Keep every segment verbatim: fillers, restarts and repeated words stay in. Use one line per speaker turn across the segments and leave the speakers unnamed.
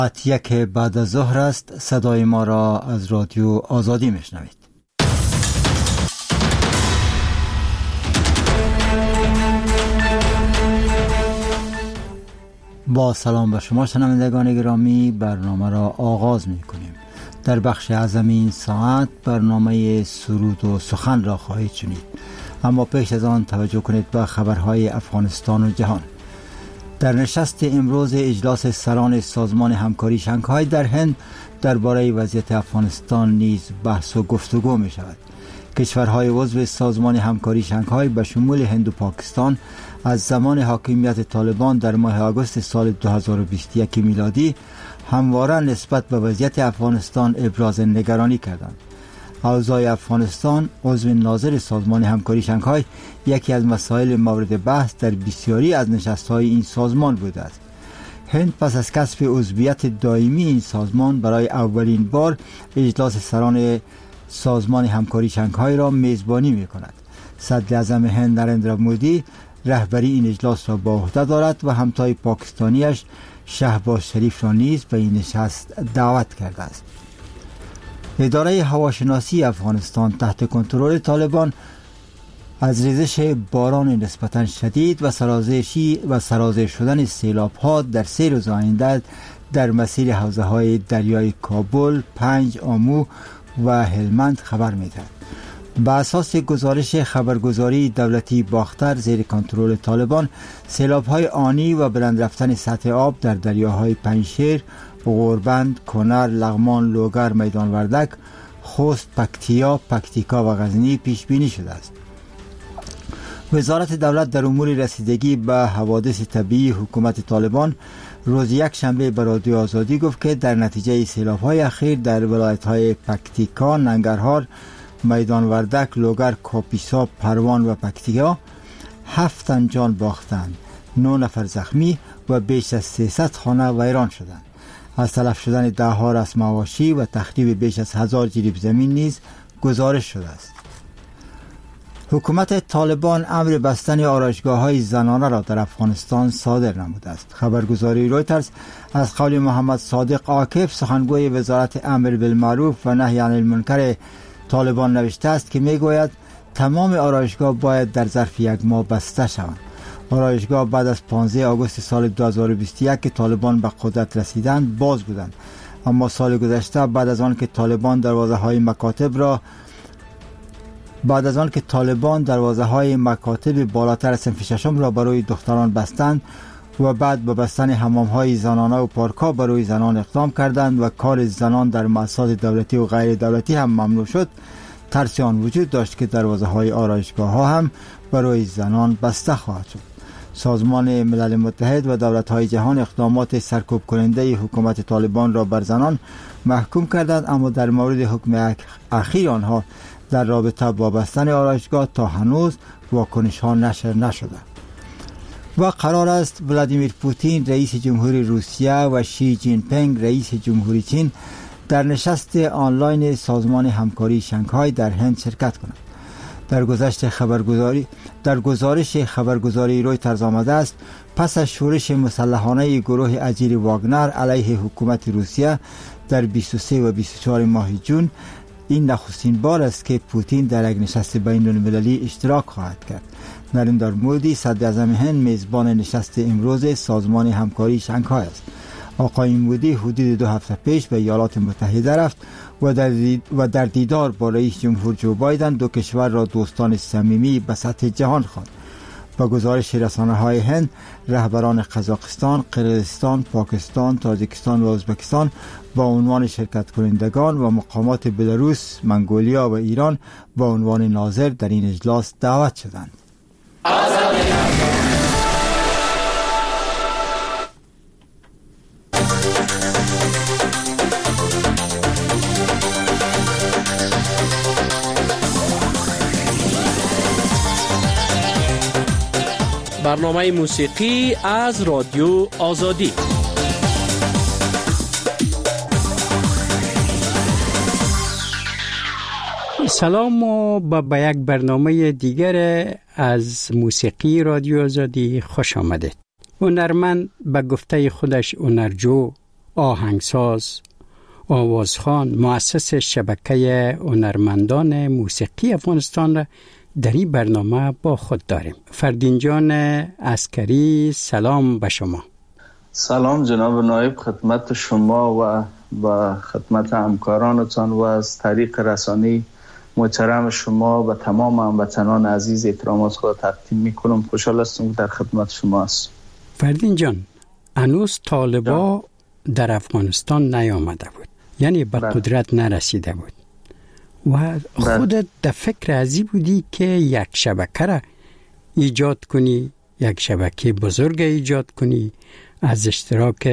یک بعد از ظهر است. صدای ما را از رادیو آزادی میشنوید. با سلام به شما شنوندگان گرامی، برنامه را آغاز می کنیم. در بخش اعظم این ساعت برنامه سرود و سخن را خواهید شنید، اما پیش از آن توجه کنید به خبرهای افغانستان و جهان. در نشست امروز اجلاس سران سازمان همکاری شانگهای در هند درباره وضعیت افغانستان نیز بحث و گفتگو می شود. کشورهای عضو سازمان همکاری شانگهای به شمول هند و پاکستان از زمان حاکمیت طالبان در ماه آگوست سال دو هزار و بیست و یک میلادی همواره نسبت به وضعیت افغانستان ابراز نگرانی کردند. اوضاع افغانستان عضو ناظر سازمان همکاری شانگهای یکی از مسائل مورد بحث در بسیاری از نشست‌های این سازمان بوده است. هند پس از کسب عضویت دائمی این سازمان برای اولین بار اجلاس سران سازمان همکاری شانگهای را میزبانی می‌کند. صدر اعظم هند نریندرا مودی رهبری این اجلاس را با عهده دارد و همتای پاکستانیش شهباز شریف را نیز به این نشست دعوت کرده است. اداره هواشناسی افغانستان تحت کنترل طالبان از ریزش باران نسبتاً شدید و سرازیری و سرازیر شدن سیلاب‌ها در سه روز آینده در مسیر حوزه‌های دریای کابل، پنج، آمو و هلمند خبر می‌دهد. بر اساس گزارش خبرگزاری دولتی باختر زیر کنترل طالبان، سیلاب‌های آنی و بلند رفتن سطح آب در دریاهای پنجشیر، غوربند، کنر، لغمان، لوگر، میدان وردک، خوست، پکتیا، پکتیکا و غزنی پیش بینی شده است. وزارت دولت در امور رسیدگی به حوادث طبیعی حکومت طالبان روز یک شنبه به رادیو آزادی گفت که در نتیجه سیلاب‌های اخیر در ولایت‌های پکتیکا، ننگرهار، میدان وردک، لوگر، کاپیسا، پروان و پکتیا هفت تن جان باختند، نه نفر زخمی و بیش از سیصد خانه ویران شدند. از تلف شدن ده ها رسم مواشی و تخریب بیش از هزار جریب زمین نیز گزارش شده است. حکومت طالبان امر بستن آرایشگاه‌های زنانه را در افغانستان صادر نموده است. خبرگزاری رویترز از قول محمد صادق عاکف، سخنگوی وزارت امر بالمعروف و نهی عن المنکر طالبان نوشته است که میگوید تمام آرایشگاه باید در ظرف یک ماه بسته شوند. آرایشگاه بعد از پانزده آگوست سال دو هزار و بیست و یک که طالبان به قدرت رسیدند باز بودند، اما سال گذشته بعد از آن که طالبان دروازه‌های مکاتب را بعد از آن که طالبان دروازه‌های مکاتب بالاتر از صنف ششم را برای دختران بستند و بعد به بستن حمام‌های زنانه و پارک‌ها برای زنان اقدام کردند و کار زنان در مؤسسات دولتی و غیر دولتی هم ممنوع شد، ترس آن وجود داشت که دروازه‌های آرایشگاه‌ها هم برای زنان بسته خواهد شد. سازمان ملل متحد و دولت‌های جهان اقدامات سرکوب کننده حکومت طالبان را بر زنان محکوم کردند، اما در مورد حکم اخیر آنها در رابطه با بستن آرایشگاه تا هنوز واکنش‌ها نشر نشده. و قرار است ولادیمیر پوتین رئیس جمهوری روسیه و شی جین پینگ رئیس جمهوری چین در نشست آنلاین سازمان همکاری شانگهای در هند شرکت کنند. در گذشت خبرگزاری در گزارش خبرگزاری رویترز آمده است پس از شورش مسلحانه گروه اجیر واگنر علیه حکومت روسیه در بیست و سه و بیست و چهار ماه جون، این نخستین بار است که پوتین در یک نشست بین المللی اشتراک خواهد کرد. نریندرا مودی صدر اعظم هند میزبان نشست امروز سازمان همکاری شانگهای است. آقای مودی حدود دو هفته پیش به ایالات متحده رفت و در, دید و در دیدار با رئیس جمهور جو بایدن دو کشور را دوستان صمیمی به سطح جهان خواند. با گزارش رسانه‌های هند، رهبران قزاقستان، قرقیزستان، پاکستان، تاجیکستان و ازبکستان با عنوان شرکت کنندگان و مقامات بلاروس، منگولیا و ایران با عنوان ناظر در این اجلاس دعوت شدند.
برنامه موسیقی از رادیو آزادی.
سلام و با یک برنامه دیگر از موسیقی رادیو آزادی خوش آمدید. هنرمند به گفته خودش هنرجو، آهنگساز، آوازخوان، مؤسس شبکه هنرمندان موسیقی افغانستان را در این برنامه با خود داریم. فردین جان عسکری، سلام به شما.
سلام جناب نایب خدمت شما و با خدمت همکارانتان و از طریق رسانه‌ای محترم شما و تمام هموطنان عزیز احترامات خود تقدیم میکنم. خوشحال هستم در خدمت شما هستم.
فردین جان، هنوز طالبا در افغانستان نیامده بود، یعنی به قدرت نرسیده بود و خودت در فکر ازی بودی که یک شبکه را ایجاد کنی، یک شبکه بزرگ ایجاد کنی از اشتراک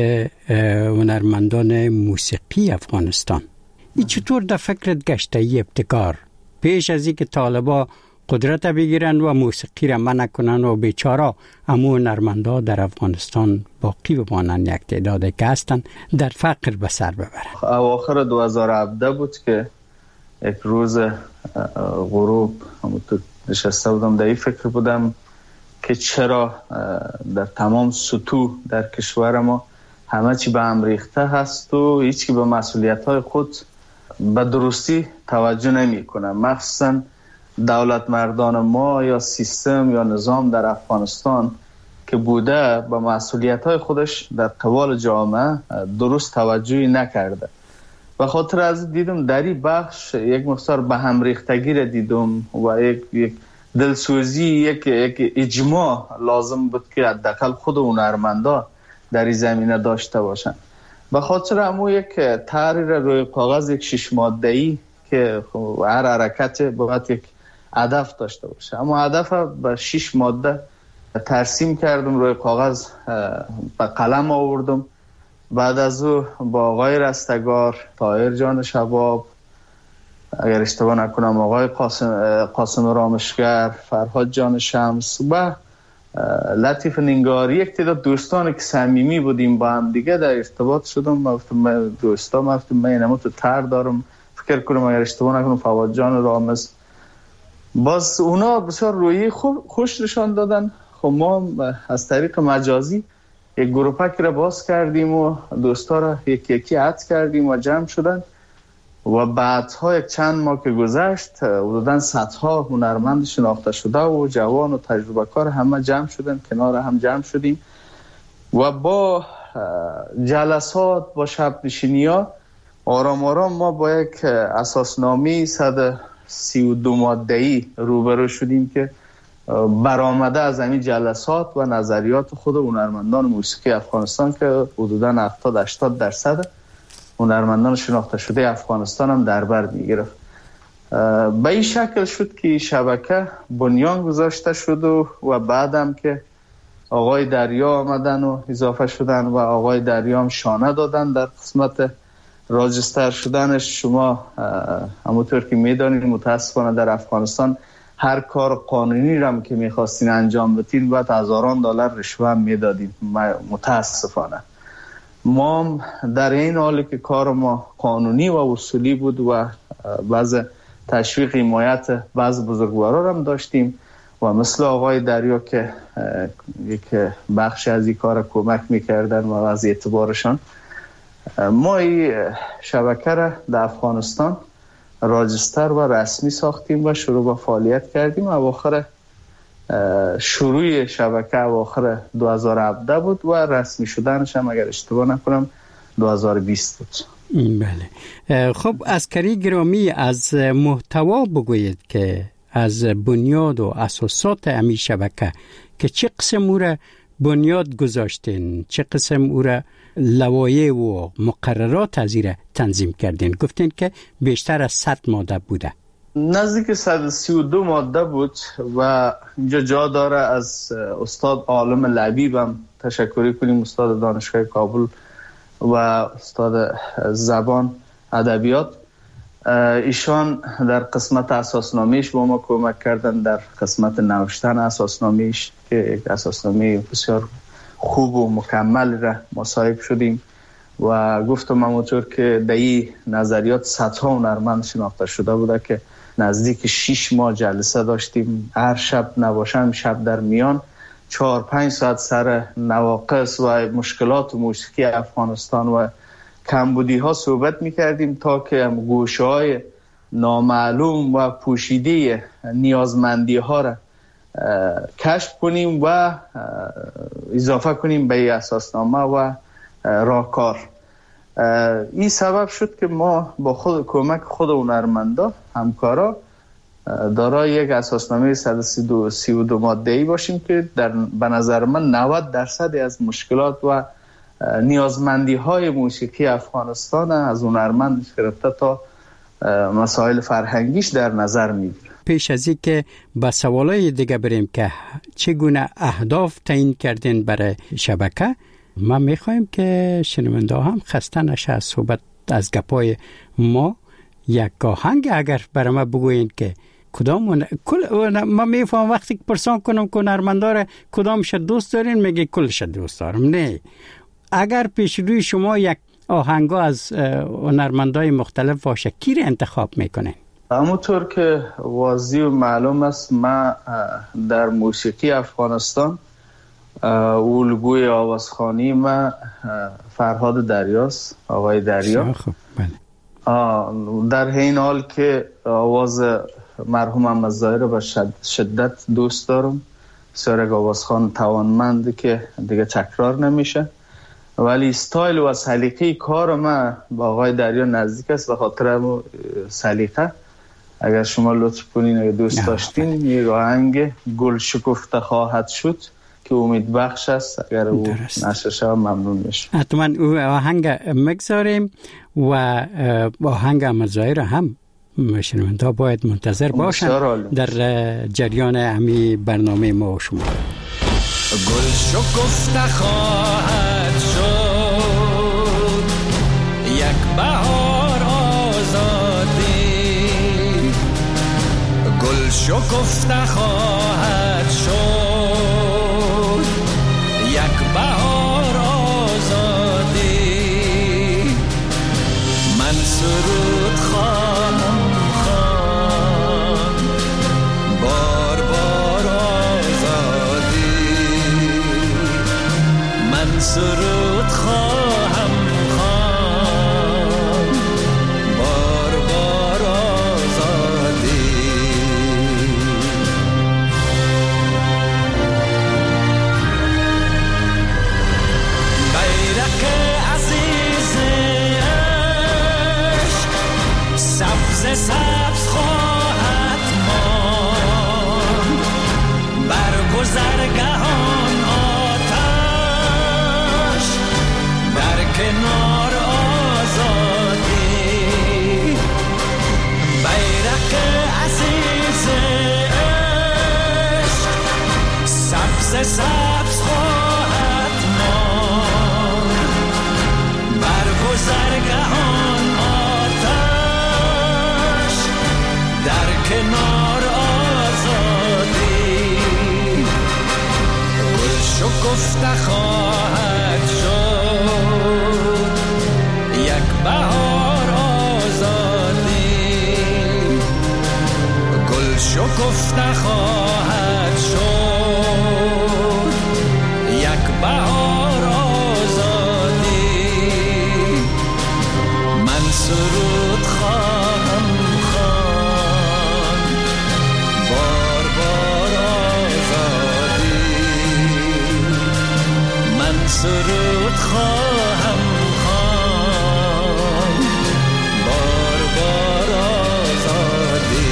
هنرمندان موسیقی افغانستان. این چطور در فکرت گشته ای ابتکار پیش از اینکه طالبا قدرت بگیرن و موسیقی را منع کنن و بیچاره همو هنرمندا در افغانستان باقی بمانن، یک تعدادی که هستن در فقر به سر ببرن؟
اواخر دو هزار و هفده بود که یک روز غروب همونطور نشسته بودم در این فکر بودم که چرا در تمام سطوح در کشور ما همه چی به هم ریخته هست و هیچ کی به مسئولیت‌های خود به درستی توجه نمی‌کنه. مخصوصاً دولت مردان ما یا سیستم یا نظام در افغانستان که بوده به مسئولیت‌های خودش در قبال جامعه درست توجهی نکرده. و خاطر از دیدم در این بخش یک مقدار به هم ریختگی را دیدم و یک یک دلسوزی، یک یک اجماع لازم بود که حداقل خود هنرمندا در این زمینه داشته باشن. به خاطر همون یک طرحی را روی کاغذ، یک شش ماده‌ای که هر حرکت باید یک هدف داشته باشه، اما هدف به شش ماده ترسیم کردم، روی کاغذ به قلم آوردم. بعد از او با آقای رستگار، طاهر جان شباب، اگر اشتباه نکنم آقای قاسم, قاسم رامشگر، فرهاد جان شمس و لطیف نینگاری، یک تعداد دوستان که صمیمی بودیم با هم دیگه در ارتباط شدم. گفتم دوستا گفتم من اینم تو تر دارم، فکر کنم اگر اشتباه نکنم فواد جان رامز، باز اونا بسیار رویی خوش نشان دادن. خب ما از طریق مجازی یک گروپک را باز کردیم و دوستا را یکی یکی عد کردیم و جمع شدن و بعدها یک چند ماه که گذشت حدوداً صدها هنرمند شناخته شده و جوان و تجربه کار همه جمع شدن، کنار هم جمع شدیم و با جلسات، با شب نشینی‌ها آرام آرام ما با یک اساسنامه صد و سی و دو ماده‌ای روبرو شدیم که برآمده از همین جلسات و نظریات خود هنرمندان موسیقی افغانستان که حدوداً هفتاد هشتاد درصد هنرمندان شناخته شده افغانستان هم در بر می‌گرفت. به این شکل شد که شبکه بنیان گذاشته شد و, و بعدم که آقای دریا آمدن و اضافه شدن و آقای دریا هم شانه دادن در قسمت راجستر شدنش. شما همونطور که میدانید متاسفانه در افغانستان هر کار قانونی را که میخواستین انجام بدین باید هزاران دلار رشوه میدادین. متاسفانه ما در این حالی که کار ما قانونی و اصولی بود و بعض تشویق حمایت بعض بزرگوارا هم داشتیم و مثل آقای دریا که یک بخش از این کار کمک میکردن و از اعتبارشان، ما این شبکه را در افغانستان راجستر و رسمی ساختیم و شروع به فعالیت کردیم. اواخر شروع شبکه اواخر دو هزار و هفده بود و رسمی شدنش هم اگر اشتباه نکنم دو هزار و بیست بود.
بله. خب عسکری گرامی، از محتوا بگویید که از بنیاد و اساسات امی شبکه که چه قسم او را بنیاد گذاشتین، چه قسم او را لوایح و مقررات از این تنظیم کردین؟ گفتین که بیشتر از صد ماده بوده.
نزدیک صد و سی و دو ماده بود و اینجا جا داره از استاد عالم لبیبم تشکری کنیم، استاد دانشگاه کابل و استاد زبان ادبیات. ایشان در قسمت اساسنامه‌اش با ما کمک کردن، در قسمت نوشتن اساسنامه‌اش که یک اساسنامه بسیار خوب و مکمل را ما صاحب شدیم و گفتم همونطور که در این نظریات صدها هنرمند شناخته شده بوده که نزدیک شش ماه جلسه داشتیم، هر شب نباشم شب در میان چهار پنج ساعت سر نواقص و مشکلات موسیقی افغانستان و کمبودی ها صحبت میکردیم تا که گوشه های نامعلوم و پوشیده نیازمندی ها را کشف کنیم و اضافه کنیم به اساسنامه و راهکار. این سبب شد که ما با خود کمک خود هنرمندا همکارا دارای یک اساسنامه صد و سی و دو ماده‌ای باشیم که در به نظر من نود درصد از مشکلات و نیازمندی های موسیقی افغانستان از هنرمند گرفته تا مسائل فرهنگیش در نظر میگیره.
پیش از این که به سوالای دیگه بریم که چگونه اهداف تعیین کردین برای شبکه، ما میخوایم که شنونده هم خسته نشه از صحبت از گپای ما. یک آهنگ اگر برای ما بگوین که کدام کل ما میفهم وقتی که پرسان کنم که هنرمندا کدامش دوست دارین میگه کلش دوست دارم. نه، اگر پیش روی شما یک آهنگا از هنرمندای مختلف باشه کی رو انتخاب میکنین؟
همونطور که واضح و معلوم است ما در موسیقی افغانستان الگوی آوازخوانی ما فرهاد دریاست، آقای دریا.
خب بله.
در این حال که آواز مرحوم محمد ظاهر رو به شدت دوست دارم، بسیار آوازخوان توانمند که دیگه تکرار نمیشه، ولی استایل و سلیقه کار ما با آقای دریا نزدیک است. به خاطر سلیقه اگر شما لطف کنین اگر دوست داشتین یه آهنگ گل شکفته خواهد شد که امید بخش است، اگر او نشر شود ممنون میشم.
حتما او آهنگ مگذاریم و آهنگ مظاهر هم شنونده باید منتظر باشن در جریان همی برنامه ما و شما.
گل شکفته خواهد شد یک بهار آزادی، گل شکفته خواهد شد یک بهار آزادی. من سرود خواهم خواند بار بار آزادی، من سرود خواهم خواند بار بار آزادی. بیرق عزیز عشق سبز سبز خواهد ماند، بر گذرگهان آتش در کنار آزادی. بیرق عزیز عشق سبز سبز خواهد ماند، بر گذرگهان آتش در کنار آزادی. گل شکفته خواهد شد یک بهار آزادی، گل شکفته خواهد شد یک بهار آزادی. من سرود خواهم خواند بار بار آزادی، من سرود خواهم خواند بار بار آزادی.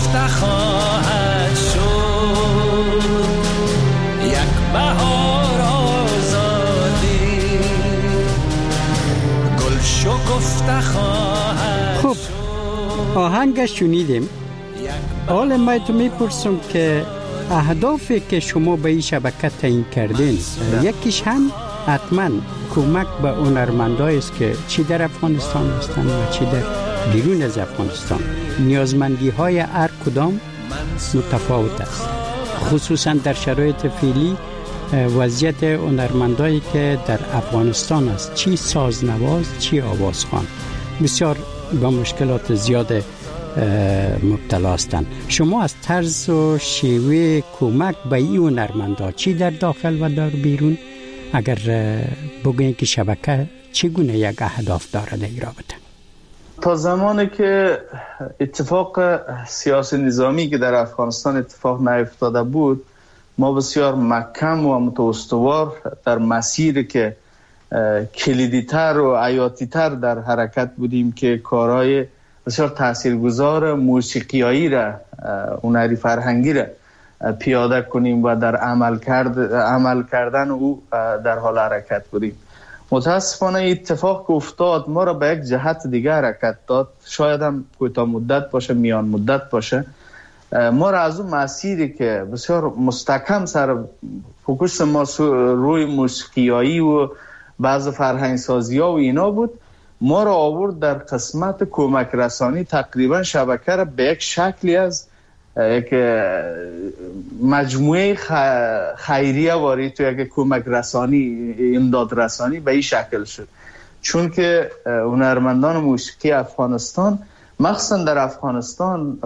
گفته خواهد شد یک بهار آزادی گل شکفته خواهد
خب آهنگش شنیدیم. حالا من تو میپرسم که اهدافی که شما به این شبکه تعیین کردین یکیش هم حتما کمک به هنرمندایی است که چی در افغانستان هستند و چی در بیرون از افغانستان. نیازمندی های هر کدام متفاوت است، خصوصا در شرایط فعلی وضعیت هنرمندایی که در افغانستان است، چی سازنواز چی آوازخوان، بسیار با مشکلات زیاد مبتلا هستند. شما از طرز و شیوه کمک به این هنرمندا چی در داخل و در بیرون اگر بگوین که شبکه چگونه یک اهداف داره در این رابطه؟
تا زمانی که اتفاق سیاسی نظامی که در افغانستان اتفاق نیفتاده بود، ما بسیار محکم و متوستوار در مسیری که کلیدی‌تر و حیاتی‌تر در حرکت بودیم که کارهای بسیار تاثیرگذار موسیقیایی را، هنری فرهنگی را پیاده کنیم و در عمل کرد عمل کردن او در حال حرکت بودیم. متاسفانه اتفاق که افتاد ما را به یک جهت دیگر حرکت داد، شاید هم کوتاه مدت باشه میان مدت باشه، ما را از اون مسیری که بسیار مستحکم سر فوکوس ما روی موسیقیایی و بعض فرهنگ سازی ها و اینا بود، ما را آورد در قسمت کمک رسانی. تقریبا شبکه را به یک شکلی از یک مجموعه خیریه وارد تو یک کمک رسانی، امداد رسانی به این شکل شد. چون که هنرمندان موسیقی افغانستان مخصوصا در افغانستان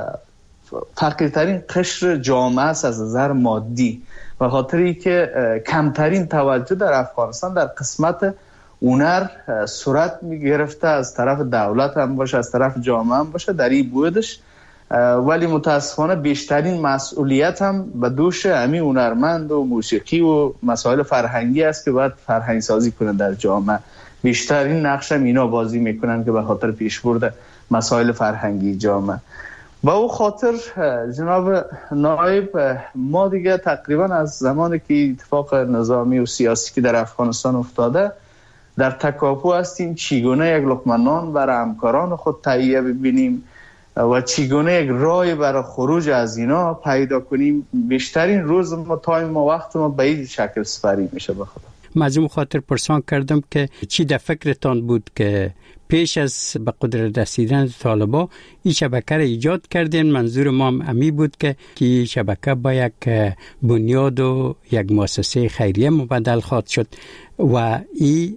فقیرترین قشر جامعه است از نظر مادی، و خاطری که کمترین توجه در افغانستان در قسمت هنر صورت می گرفته، از طرف دولت هم باشه از طرف جامعه هم باشه در این بودش، ولی متاسفانه بیشترین مسئولیت هم به دوش همین هنرمند و موسیقی و مسائل فرهنگی است که باید فرهنگ سازی کنند در جامعه. بیشترین نقش هم اینا بازی میکنن که به خاطر پیشبرد مسائل فرهنگی جامعه. با او خاطر جناب نایب، ما دیگه تقریبا از زمانی که اتفاق نظامی و سیاسی که در افغانستان افتاده در تکاپو هستیم چگونه یک لقمه نان برای همکاران خود تهیه ببینیم و چگونه یک راه برای خروج از اینا پیدا کنیم. بیشترین روز ما تایم ما وقت ما به این شکل سپری میشه. به خدا
من از اون خاطر پرسان کردم که چی در فکرتان بود که پیش از به قدرت رسیدن طالبا این شبکه را ایجاد کردین. منظور ما هم امی بود که این شبکه با یک بنیاد و یک مؤسسه خیریه مبدل خواهد شد و این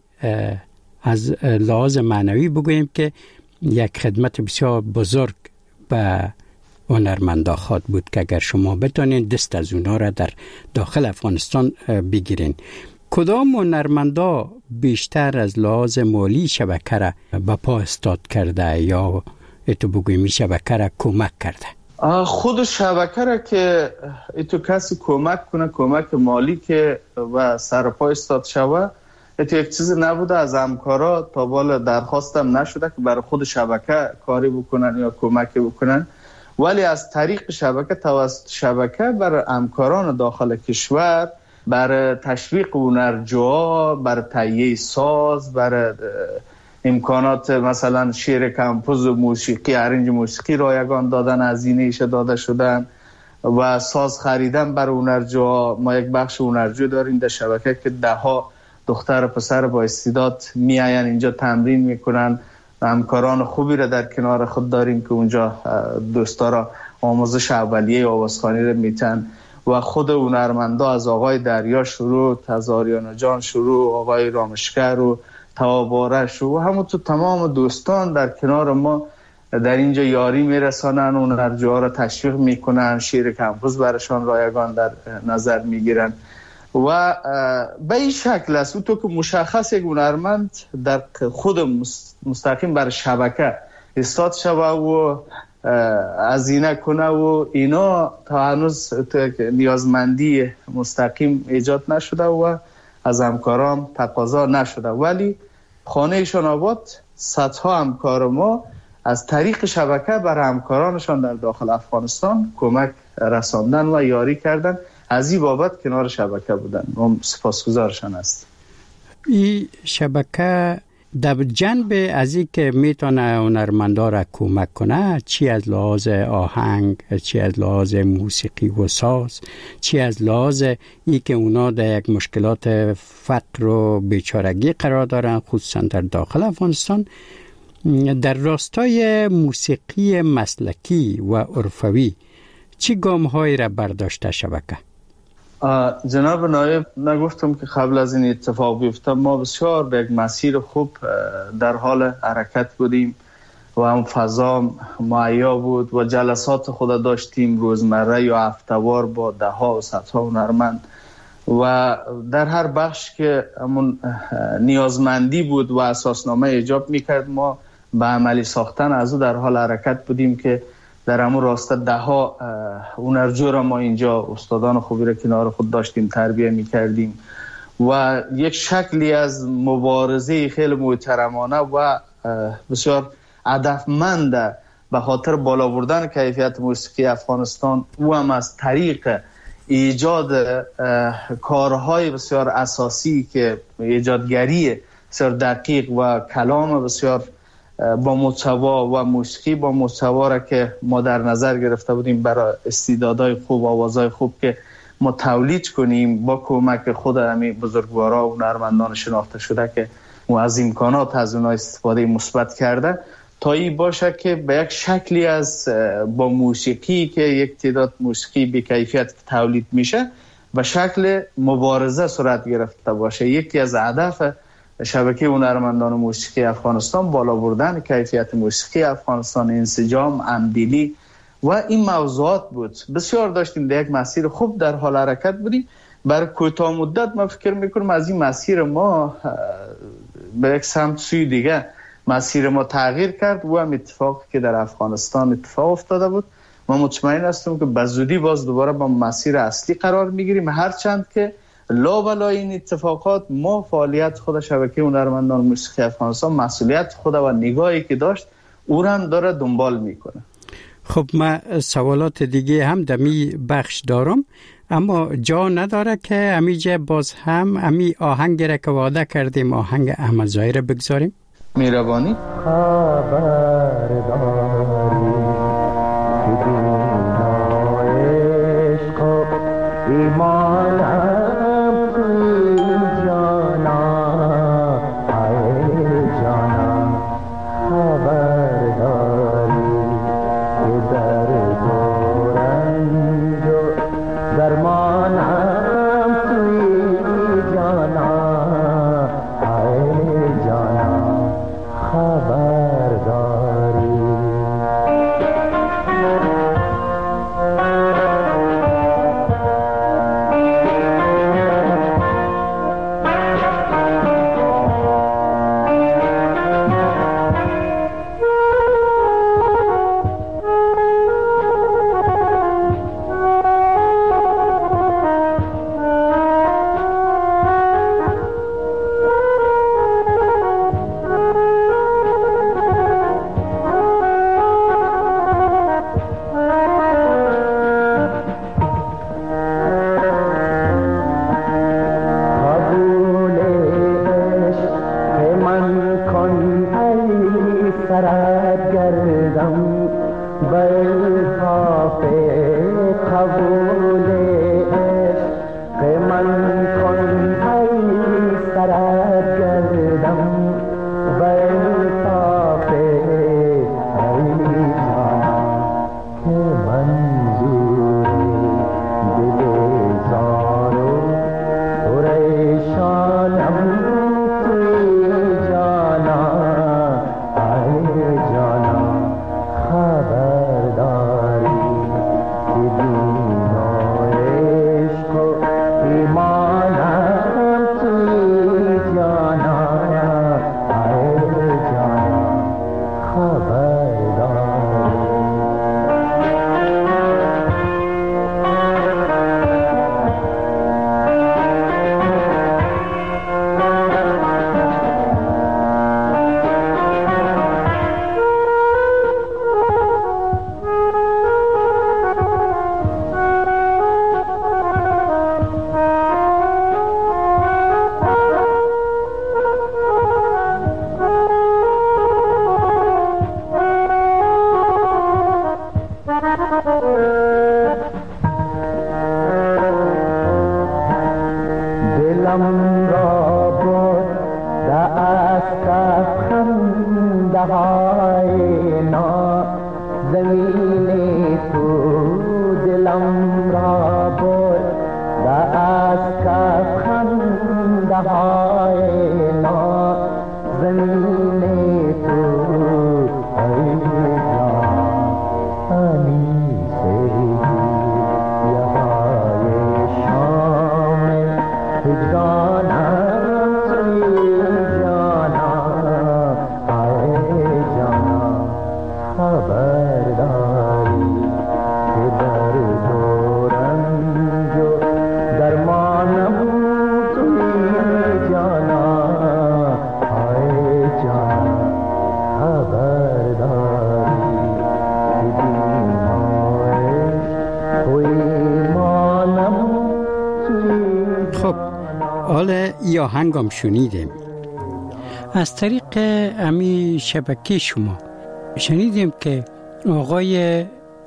از لحاظ معنوی بگوییم که یک خدمت بسیار بزرگ به هنرمندا خواهد بود که اگر شما بتونین دست از اونا را در داخل افغانستان بگیرین. کدام هنرمندا بیشتر از لحاظ مالی شبکه را به پا استاد کرده یا اتو بگوییم شبکه را کمک کرده؟
خود شبکه را که اتو کسی کمک کنه، کمک مالی که و سرپا استاد شوه، اتو یک چیز نبوده. از همکارا تا بالا درخواستم نشده که برای خود شبکه کاری بکنن یا کمکی بکنن، ولی از طریق شبکه، توسط شبکه برای همکاران داخل کشور، برای تشویق هنرجوها، برای تهیه ساز، برای امکانات مثلا شعر کمپوز و موسیقی، ارنج موسیقی رایگان دادن، هزینه ایش داده شدن و ساز خریدن برای هنرجوها. ما یک بخش هنرجو داریم در شبکه که ده ها دختر و پسر با استعداد میاین اینجا تمرین میکنن. همکاران خوبی را در کنار خود داریم که اونجا دوستا را آموزش اولیه آوازخوانی را میتن و خود هنرمندا از آقای دریا شروع، از آریانا جان شروع، آقای رامشگر و توابارش و همونطور تمام دوستان در کنار ما در اینجا یاری میرسانن، هنرجوها را تشویق میکنن، شعر کمپوز برشان رایگان در نظر میگیرن و به این شکل است. تو که مشخص یک هنرمند در خود مستقیم بر شبکه استاد شوه و هزینه کنه و اینا تا هنوز نیازمندی مستقیم ایجاد نشده و از همکاران تقاضا نشده، ولی خانه ایشان آباد صدها همکار ما از طریق شبکه برای همکارانشان در داخل افغانستان کمک رساندن و یاری کردن. از این بابت کنار شبکه بودن. ما سپاسگزارشان هستیم.
این شبکه در جنب از این که میتونه هنرمندا را کمک کنه، چی از لحاظ آهنگ، چی از لحاظ موسیقی و ساز، چی از لحاظ ای که اونا در یک مشکلات فقر و بیچارگی قرار دارن، خصوصا در داخل افغانستان، در راستای موسیقی مسلکی و عرفوی چی گام هایی را برداشته شبکه؟
جناب نایب، نگفتم که قبل از این اتفاق بیفته ما بسیار به یک مسیر خوب در حال حرکت بودیم و هم فضا مهیا بود و جلسات خود داشتیم روزمره یا هفته‌وار با ده ها و صدها هنرمند و در هر بخش که همون نیازمندی بود و اساسنامه ایجاب میکرد ما به عملی ساختن از او در حال حرکت بودیم که در همون راسته ده ها هنرجو را ما اینجا استادان خوبی را کنار خود داشتیم تربیه میکردیم و یک شکلی از مبارزه خیلی محترمانه و بسیار هدفمند به خاطر بالا بردن کیفیت موسیقی افغانستان و هم از طریق ایجاد کارهای بسیار اساسی که ایجادگری بسیار دقیق و کلام بسیار با محتوا و موسیقی با محتوا را که ما در نظر گرفته بودیم برای استعدادهای خوب، آوازهای خوب که ما تولید کنیم با کمک خود همین بزرگوارا و هنرمندان شناخته شده که و از امکانات از اونها استفاده مثبت کرده تا این باشه که به یک شکلی از با موسیقی که یک تعداد موسیقی به کیفیت تولید میشه به شکل مبارزه صورت گرفته باشه. یکی از هدف شبکه هنرمندان موسیقی افغانستان بالا بردن کیفیت موسیقی افغانستان، انسجام، همدلی و این موضوعات بود. بسیار داشتیم در یک مسیر خوب در حال حرکت بودیم. برای کوتاه مدت ما فکر میکنم از این مسیر ما به یک سمت سوی دیگه مسیر ما تغییر کرد و هم اتفاقی که در افغانستان اتفاق افتاده بود. ما مطمئن هستم که به زودی باز دوباره با مسیر اصلی قرار میگیریم، هرچند که لابلای این اتفاقات ما فعالیت خود شبکه هنرمندان موسیقی افغانستان مسئولیت خود و نگاهی که داشت او هم داره دنبال میکنه.
خب ما سوالات دیگه هم دمی بخش دارم، اما جا نداره که همیجه باز هم همی آهنگ را که وعده کردیم، آهنگ احمد ظاهر بگذاریم.
میروانی
خبرداری که دینا عشق و ایمانم توی جانا، ای جانا خبرداری که در دورنج و درمانم توی جانا، ای جانا خبرداری.
یا هنگام شنیدیم از طریق امی شبکه شما شنیدیم که آقای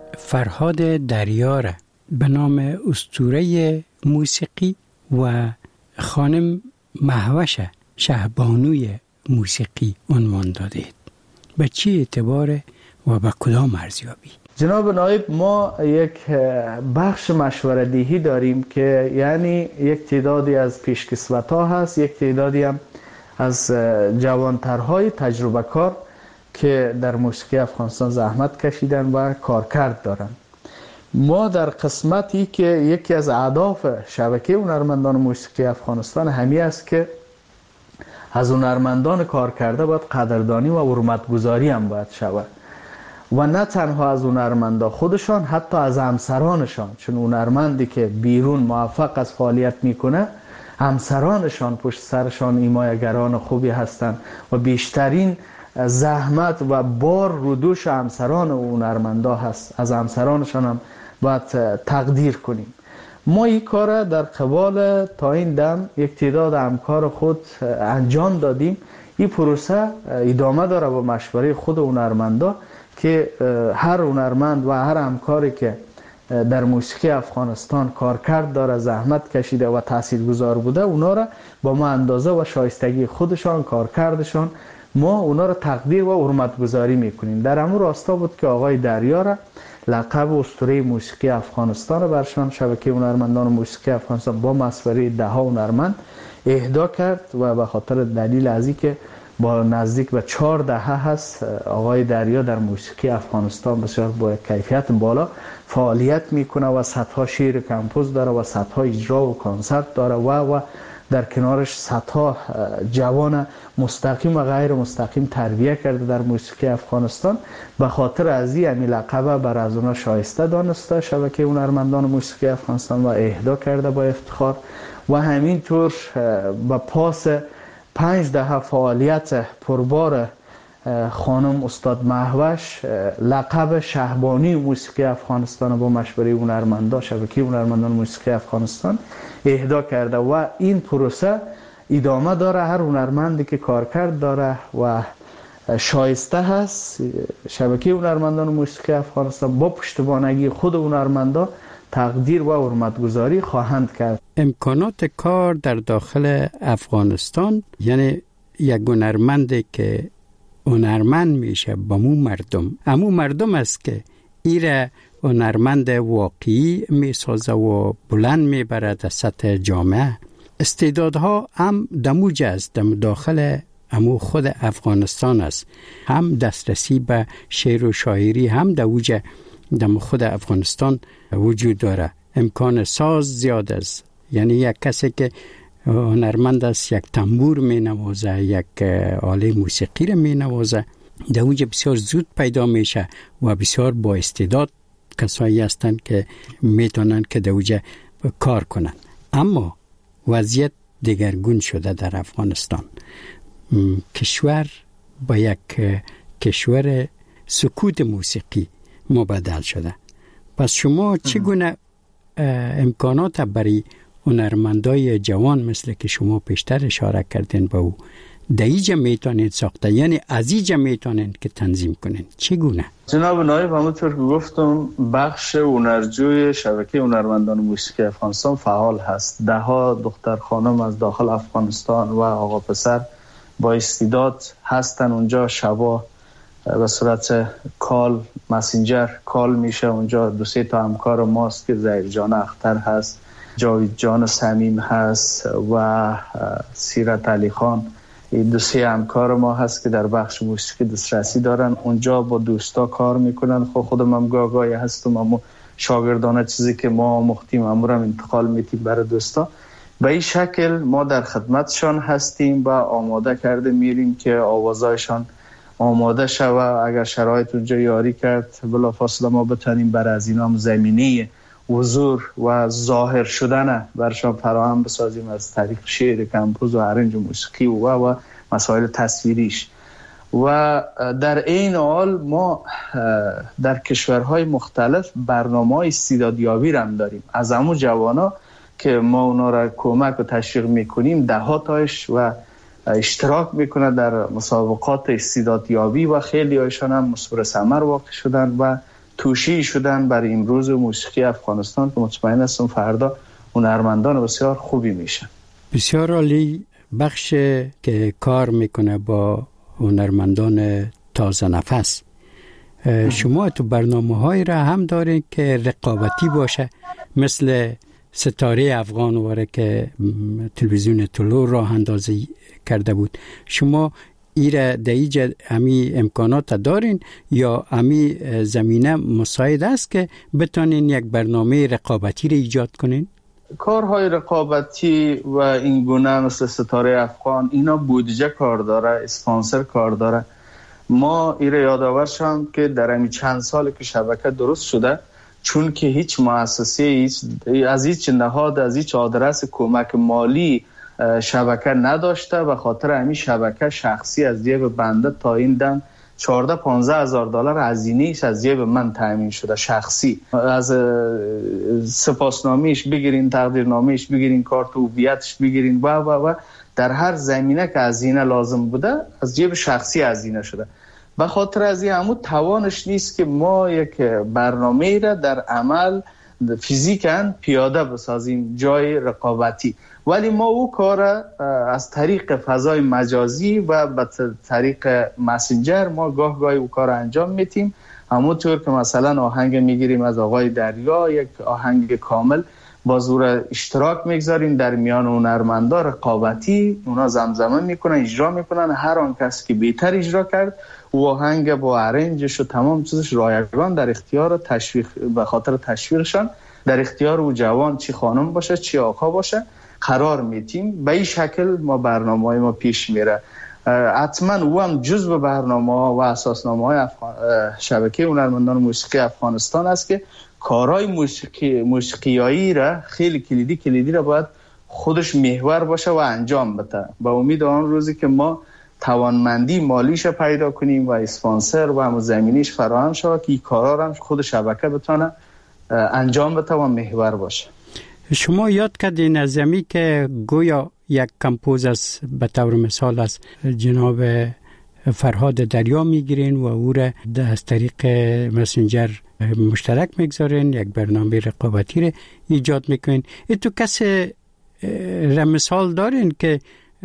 فرهاد دریار به نام اسطوره موسیقی و خانم مهوش شهبانوی موسیقی عنوان دادید. به چی اعتبار و به کدام ارزیابی؟
جناب نایب، ما یک بخش مشوره دهی داریم که یعنی یک تعدادی از پیشکسوت‌ها هست، یک تعدادی هم از جوانترهای تجربه کار که در موسیقی افغانستان زحمت کشیدن و کارکرد دارن. ما در قسمتی که یکی از اهداف شبکه هنرمندان موسیقی افغانستان همی است که از هنرمندان کارکرده باید قدردانی و حرمتگذاری هم باید شود و نه تنها از هنرمندا خودشان، حتی از همسرانشان، چون هنرمندی که بیرون موفق از فعالیت میکنه همسرانشان پشت سرشان حمایتگران خوبی هستند و بیشترین زحمت و بار رو دوش همسران و هنرمندا هست. از همسرانشان هم باید تقدیر کنیم. ما این کار در قبال تا این دم یک تعداد همکار خود انجام دادیم. این پروسه ادامه داره با مشوره خود هنرمندا که هر هنرمند و هر همکاری که در موسیقی افغانستان کارکرد داره، زحمت کشیده و تاثیرگذار بوده، اونا را با ما اندازه و شایستگی خودشان، کارکردشان، ما اونا را تقدیر و حرمتگذاری میکنیم. در همون راستا بود که آقای دریار لقب اسطوره موسیقی افغانستان را برشان شبکه هنرمندان موسیقی افغانستان با مشوره ده ها هنرمند اهدا کرد و به خاطر دلیل از اینکه با نزدیک به چهار دهه هست آقای دریا در موسیقی افغانستان بسیار با کیفیت بالا فعالیت میکنه و صدها شعر کمپوز داره و صدها اجرا و کنسرت داره و و در کنارش صدها جوان مستقیم و غیر مستقیم تربیت کرده در موسیقی افغانستان. به خاطر از این امی لقب بر از اونا شایسته دانسته شبکه هنرمندان موسیقی افغانستان و اهدا کرده با افتخار و همینطور با پاس پنج دهه فعالیت پربار خانم استاد مهوش لقب شهبانی موسیقی افغانستان با مشوره هنرمندان شبکه هنرمندان موسیقی افغانستان اهدا کرده و این پروسه ادامه داره. هر هنرمندی که کارکرد داره و شایسته هست شبکه هنرمندان موسیقی افغانستان با پشتیبانگی خود هنرمندا تقدیر و حرمتگذاری خواهند کرد.
امکانات کار در داخل افغانستان، یعنی یک هنرمندی که هنرمند میشه با مو مردم، امو مردم است که ایره هنرمند واقعی میسازه و بلند میبره در سطح جامعه. استعدادها هم دموج است داخل امو خود افغانستان است، هم دسترسی به شعر و شاعری هم دموج در خود افغانستان وجود داره. امکان ساز زیاد است، یعنی یک کسی که هنرمند است یک تنبور می نوازه، یک آله موسیقی را می نوازه، در اونجا بسیار زود پیدا میشه و بسیار با استعداد کسایی هستند که میتونن که در اونجا کار کنن. اما وضعیت دگرگون شده در افغانستان. کشور با یک کشور سکوت موسیقی مبدل شده. پس شما چگونه امکانات برای هنرمندای جوان مثل که شما پیشتر اشاره کردین به او دیجا میتونید ساخته، یعنی ازیجا میتونید که تنظیم کنید، چگونه؟
جناب نایب، همونطور که گفتم بخش هنرجوی شبکه هنرمندان موسیقی افغانستان فعال هست. ده ها دختر خانم از داخل افغانستان و آقا پسر با استعداد هستن اونجا. شبا به صورت کال مسنجر کال میشه اونجا. دو سه تا همکار ماست که زهیر جان اختر هست، جاوید جان صمیم هست و سیرت علی خان. این دو سه همکار ما هست که در بخش موسیقی دسترسی دارن، اونجا با دوستا کار میکنن. خود خودم هم گاگایی هستم، اما شاگردانه چیزی که ما مختیم امورم انتقال میتیم برای دوستا. به این شکل ما در خدمتشان هستیم و آماده کرده میریم که آوازایشان آماده شوه. اگر شرایط اونجا یاری کرد بلافاصله ما بتونیم برای از اینا هم زمینه حضور و ظاهر شدن برشان فراهم بسازیم از طریق شعر، کمپوز و ارنج و موسیقی و و مسائل تصویریش. و در این حال ما در کشورهای مختلف برنامه‌های استعدادیابی هم داریم از همون جوانا که ما اونا را کمک و تشویق میکنیم. ده ها تایش و اشتراک میکنه در مسابقات استعدادیابی و خیلی هایشان هم مصور ثمر واقع شدن و توشی شدن برای امروز موسیقی افغانستان که مطمئن هستم فردا هنرمندان بسیار خوبی میشن.
بسیار عالی. بخش که کار میکنه با هنرمندان تازه نفس، شما تو برنامه های را هم دارین که رقابتی باشه، مثل ستاره افغان واره که تلویزیون طلوع راه اندازی کرده بود. شما ایره دیجا امی امکانات دارین یا امی زمینه مساعد است که بتونین یک برنامه رقابتی را ایجاد کنین؟
کارهای رقابتی و این گونه مثل ستاره افغان اینا بودجه کار داره، اسپانسر کار داره. ما ایره یادآور شم که در همین چند سال که شبکه درست شده، چون که هیچ مؤسسه هیچ از هیچ نهاد از هیچ آدرس کمک مالی شبکه نداشته و خاطر همین شبکه شخصی از جیب بنده تا این دم چهارده پانزده هزار دلار هزینه‌اش از جیب من تامین شده شخصی. از سپاسنامه‌اش بگیرین، تقدیرنامه‌اش بگیرین، کارت هویتش بگیرین و و و در هر زمینه که هزینه لازم بوده از جیب شخصی هزینه شده. به خاطر از این همون توانش نیست که ما یک برنامه را در عمل فیزیکاً پیاده بسازیم جای رقابتی، ولی ما او کار از طریق فضای مجازی و به طریق مسنجر ما گاه گاهی او کار انجام میتیم. همونطور که مثلا آهنگ میگیریم از آقای دریا، یک آهنگ کامل با زور اشتراک میگذاریم در میان هنرمندا رقابتی، اونا زمزمه میکنن، اجرا میکنن. هر آن کسی که بهتر اجرا کرد او آهنگ با ارنجش و تمام چیزش رایگان در اختیار تشویق به خاطر تشویقشان در اختیار او جوان، چی خانم باشه چی آقا باشه، قرار میتیم. به این شکل ما برنامه‌های ما پیش میره. حتما او هم جزء برنامه‌ها و اساسنامه‌های افغان... شبکه هنرمندان موسیقی افغانستان است که کارهای موسیقی موسیقیایی را خیلی کلیدی کلیدی را باید خودش محور باشه و انجام بده. با امید آن روزی که ما توانمندی مالیش پیدا کنیم و اسپانسر و هم زمینیش فراهم شود که این کارا را خود شبکه بتونه انجام بده و محور باشه.
شما یاد کردین از زمی که گویا یک کمپوز از به طور مثال از جناب فرهاد دریا میگیرین و او را از طریق مسنجر مشترک میگذارین، یک برنامه رقابتی را ایجاد میکنین. ای تو کسی را مثال دارین که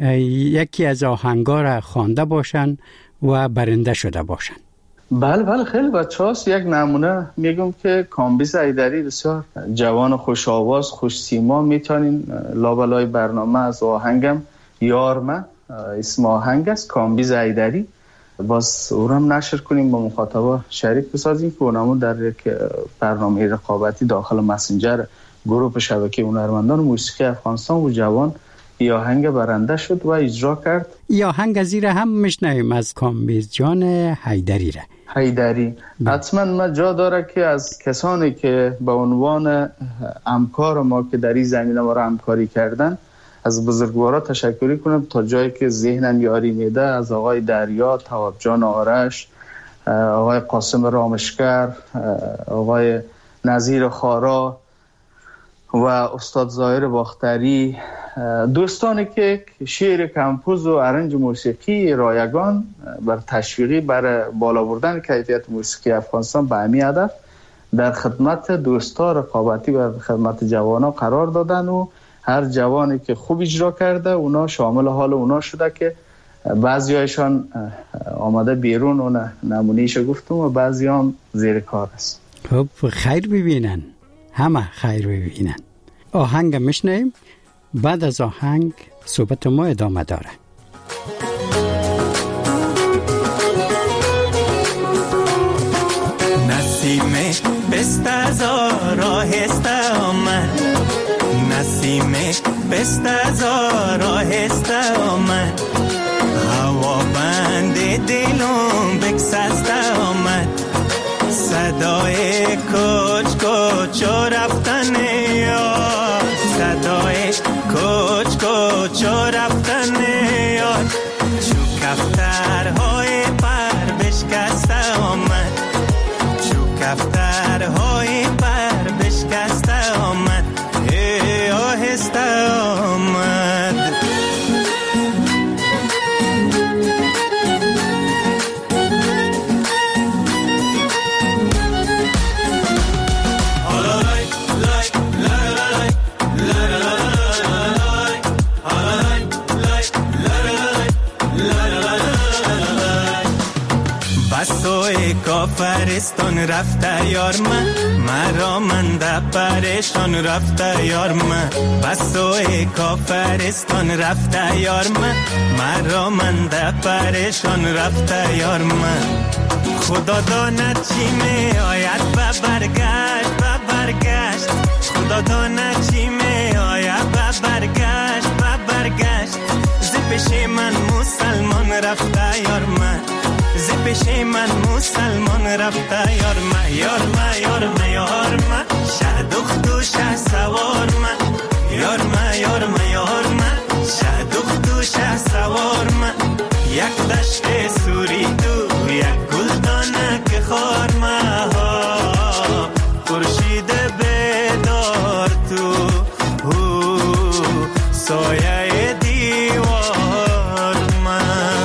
یکی از آهنگا را خوانده باشن و برنده شده باشن؟
بله بله خیلی بچه هاست. یک نمونه میگم که کامبیز ایدری بسیار جوان خوش آواز خوش سیما، میتونین لابلای برنامه از آهنگم یارمه اسم آهنگ است، کامبیز ایدری، باز اونم نشر کنیم با مخاطبا شریک بسازیم که اونمون در یک برنامه رقابتی داخل مسنجر گروه شبکه هنرمندان موسیقی افغانستان و جوان ای آهنگ برنده شد و اجرا کرد.
ای آهنگ از ایره هم میشنویم از کامبیز جان حیدری را.
حیدری حتما ما جا داره که از کسانی که به عنوان همکار ما که در این زمینه ما را همکاری کردن از بزرگوارا تشکر کنم تا جایی که ذهنم یاری میده، از آقای دریا، تواب جان آرش، آقای قاسم رامشگر، آقای نظیر خارا و استاد ظاهر باختری، دوستانی که شعر کمپوز و ارنج موسیقی رایگان بر تشویقی بر بالا بردن کیفیت موسیقی افغانستان به همین هدف در خدمت دوستا رقابتی و خدمت جوانا قرار دادن و هر جوانی که خوب اجرا کرده اونا شامل حال اونا شده که بعضی هایشان آمده بیرون و نمونهش گفتم و بعضی هم زیر کار است.
خب خیر ببینن، همه خیر ببینن. آهنگ میشنیم. بعد از آهنگ صحبت ما ادامه داره.
نسیم بست از آرایسته آمد، نسیم بست از آرایسته آمد، هوا بند دلم بکسسته آمد، صدای کوچ کوچ و رفتن یار، صدای کوچ کوچ و رفتن یار، چو کفترهای پر بشکسته آمد، چو کفترهای پر بشکسته آمد، ای آهسته آمد. بسوی کافرستان رفته یار من، مرا منده پریشان رفته یار من، بسوی کافرستان رفته یار من، مرا منده پریشان رفته یار من، خدا داند چی می آید به برگشت به برگشت، خدا داند چی می آید به برگشت به برگشت، ز پیش من مسلمان رفته یار من، ز پیش من مسلمان رفته یار من، یار من یار من یار من، شه دخت و شه سوار من، یار من یار من یار من، شه دخت و شه سوار من، یک دشت سوری تو یک گلدانه که خار من، خورشید بیدار تو سایه دیوار من.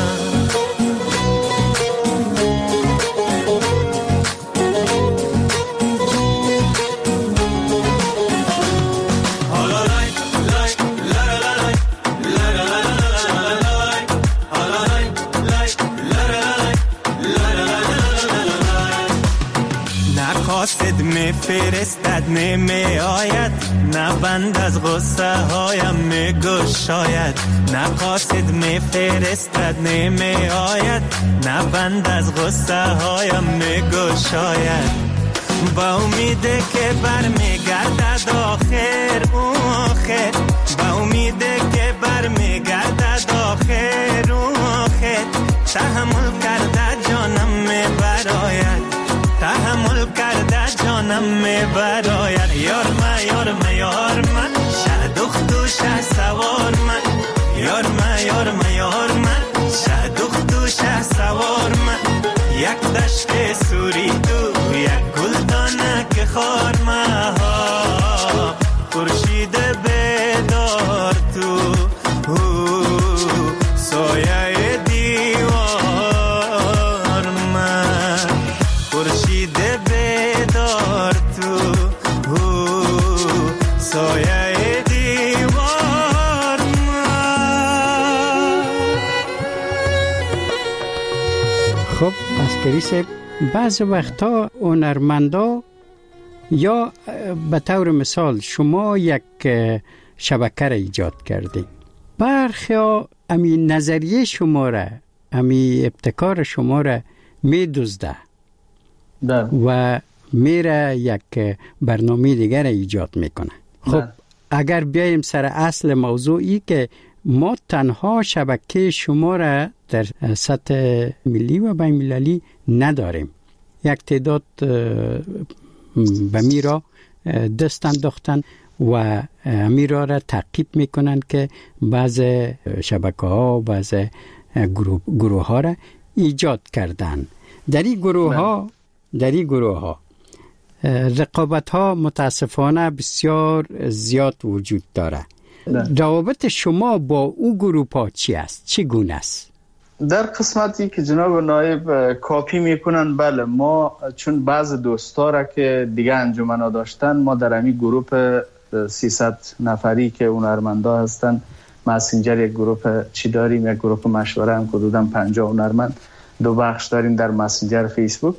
قاصد می فرستد نمی آید، نه بند از غصه هایم می گشاید، نه قاصد می فرستد نمی آید، نه بند از غصه هایم می گشاید، با امیده که بر می گردد آخر او آخر، با امیده که بر می گردد آخر او آخر، تحمل کرده جانم می براید، تحمل کرده جانم می براید، یار من یار من یار من، شه دخت و شه سوار من، یار من یار من یار من، شه دخت و شه سوار من، یک دشت سوری تو یک گلدانه که خار من، خورشید بیدار تو سایه دیوار من، خورشید بیدار تو سایه دیوار من.
خب عسکری صاحب، بعض وقتا هنرمندا یا به طور مثال شما یک شبکه را ایجاد کردین، برخی ها امی نظریه شما را، امی ابتکار شما را می دزده و میره یک برنامه دیگر را ایجاد میکنه. خب اگر بیایم سر اصل موضوعی که ما تنها شبکه شما را در سطح ملی و بین المللی نداریم، یک تعداد به میرا دست انداختن و میرا را تعقیب میکنن که بعض شبکه ها بعض گروه, گروه ها را ایجاد کردن. در این گروه ها در این گروه ها رقابت ها متاسفانه بسیار زیاد وجود داره. روابط شما با او گروه ها چی است؟ چی گونه است؟
در قسمتی که جناب نایب کاپی میکنن، بله، ما چون بعض دوستا را که دیگه انجمنا داشتن، ما در همین گروه سیصد نفری که هنرمندا هستن مسنجر یک گروه چی داریم، یک گروه مشوره هم حدوداً پنجاه هنرمند، دو بخش داریم در مسنجر فیسبوک.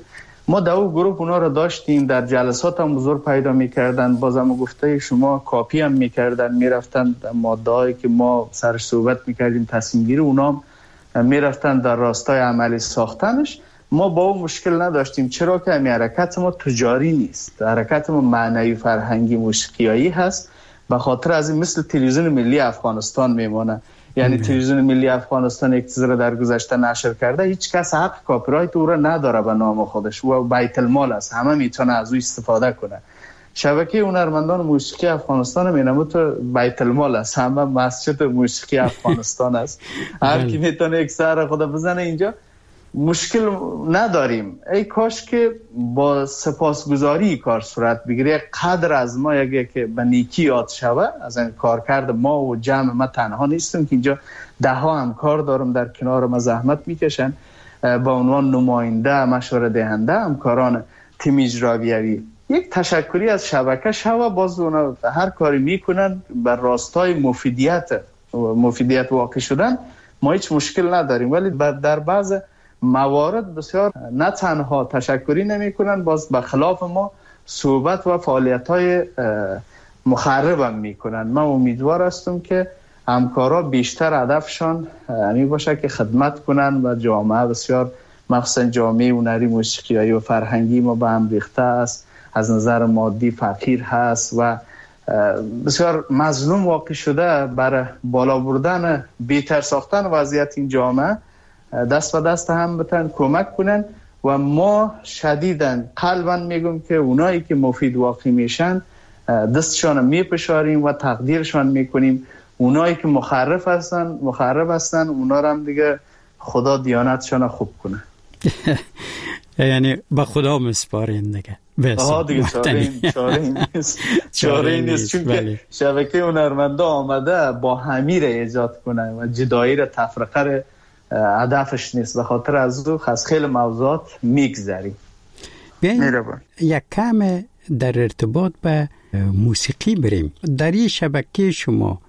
ما در اون گروه اونا رو داشتیم، در جلسات هم حضور پیدا میکردن، بازم گفته شما کاپی هم میکردن، میرفتن ماده هایی که ما سرش صحبت میکردیم تصمیم گیری، اونا میرفتن در راستای عملی ساختنش. ما با اون مشکل نداشتیم، چرا که همی حرکت ما تجاری نیست، حرکت ما معنوی فرهنگی موسیقیایی هست. به خاطر از این مثل تلویزیون ملی افغانستان میمونه، یعنی تلویزیون ملی افغانستان یک چیز را در گذشته نشر کرده، هیچ کس حق کپی رایت او را نداره به نام خودش و بیت المال است، همه میتونه از او استفاده کنه. شبکه هنرمندان موسیقی افغانستان مینمو تو بیت المال است، همه مسجد موسیقی افغانستان است، هر کی میتونه یک سر خود بزنه اینجا، مشکل نداریم. ای کاش که با سپاسگزاری کار صورت بگیره، قدر از ما یک که به نیکی یاد شوه از این کار کرده. ما و جمع ما تنها نیستیم که اینجا ده ها همکار دارم در کنار ما زحمت میکشن با عنوان نماینده مشوره دهنده همکاران تیم اجرایی. یک تشکری از شبکه شوه، باز اونا هر کاری میکنن بر راستای مفیدیت مفیدیت واقع شدن، ما هیچ مشکل نداریم. ولی در بعض موارد بسیار نه تنها تشکری نمی کنن، باز به خلاف ما صحبت و فعالیت های مخرب هم می کنن. من امیدوار هستم که همکارا بیشتر هدفشان همین باشه که خدمت کنن و جامعه، بسیار مخصوصا جامعه هنری موسیقیایی و فرهنگی ما به هم ریخته است، از نظر مادی فقیر هست و بسیار مظلوم واقع شده. برای بالا بردن بهتر ساختن وضعیت این جامعه دست به دست هم بتن کمک کنن و ما شدیداً قلباً میگم که اونایی که مفید واقع میشن دستشان میپشاریم و تقدیرشان میکنیم. اونایی که مخرف هستن مخرف هستن اونا رو هم دیگه خدا دیانتشان خوب کنه.
یعنی با خدا مسپارین دیگه.
آها دیگه چاره نیست، چاره نیست، چون که شبکه هنرمندا آمده با همیر ایجاد کنه و جدایی را تفرقه را هدفش نیست. به خاطر از او از خیلی موضوعات میگذریم.
بیاییم یک کم در ارتباط به موسیقی بریم. در این شبکه شما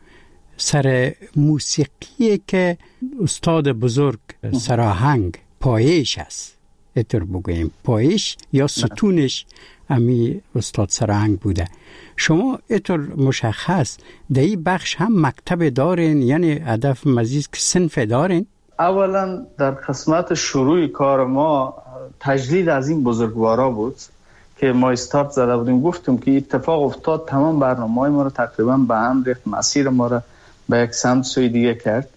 سر موسیقی که استاد بزرگ سراهنگ پایش است، اتر بگوییم پایش یا ستونش امی استاد سراهنگ بوده. شما اتر مشخص در این بخش هم مکتب دارین، یعنی هدف مزید که صنف دارین؟
اولا در قسمت شروع کار ما تجلیل از این بزرگوارا بود که ما استارت زده بودیم، گفتیم که اتفاق افتاد تمام برنامه‌های ما رو تقریبا به هم ریخت، مسیر ما رو به یک سمت سوی دیگه کرد.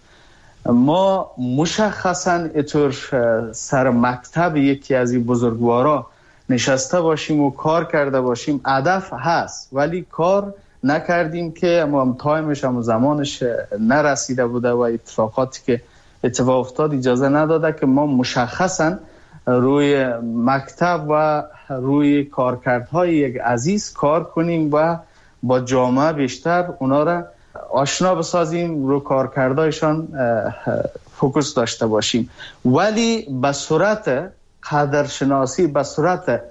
ما مشخصا اطور سر مکتب یکی از این بزرگوارا نشسته باشیم و کار کرده باشیم هدف هست، ولی کار نکردیم که اما تایمش هم زمانش نرسیده بوده و اتفاقاتی که اتفاق افتاد اجازه نداده که ما مشخصا روی مکتب و روی کارکردهای یک عزیز کار کنیم و با جامعه بیشتر اونا را آشنا بسازیم، رو کارکردهایشان فوکوس داشته باشیم، ولی به صورت قدرشناسی، به صورت